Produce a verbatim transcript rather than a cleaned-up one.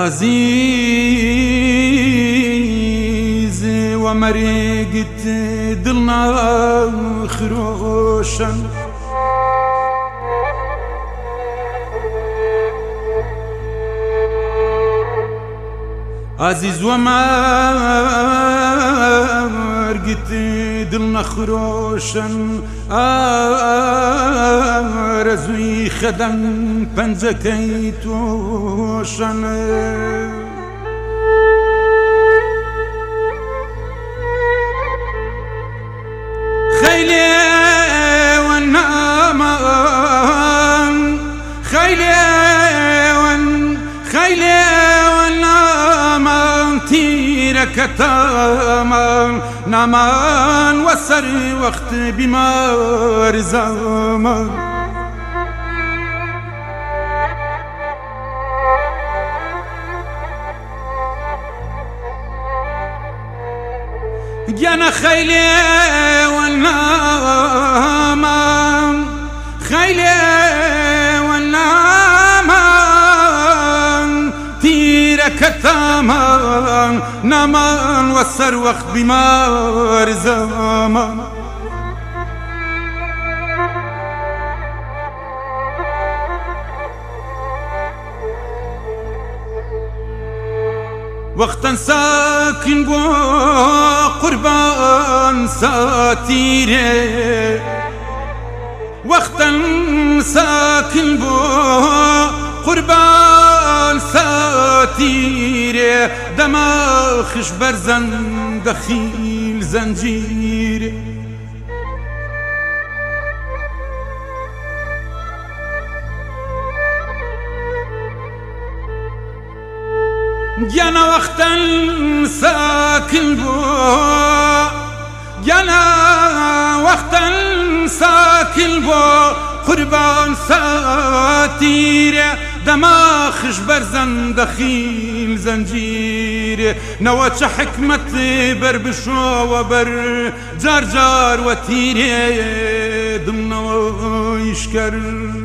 عزيز ومرقت دلنا خروشا عزيز ومرقت دلنا خروشا رزوي خدم پنجكي توشا خيلي والنامان خيلي ون خيلي والنامان تيرك تامان نامان وسر وقت بمار زمان جانا خيلي والنامان خيلي والنامان تيرك تامان نامان وسر وقت بمار زمان وقتا ساكن بو قربان ساتيري وقتا ساكن بو قربان ساتيري دماخش برزن دخيل زنجيري جانا وقتا ساكن بو جانا وقتا ساكن بو قربان ساتير دماخش برزن دخيل زنجير نواتش حكمت بر بشو وبر جار جار وتير ضمن يشكر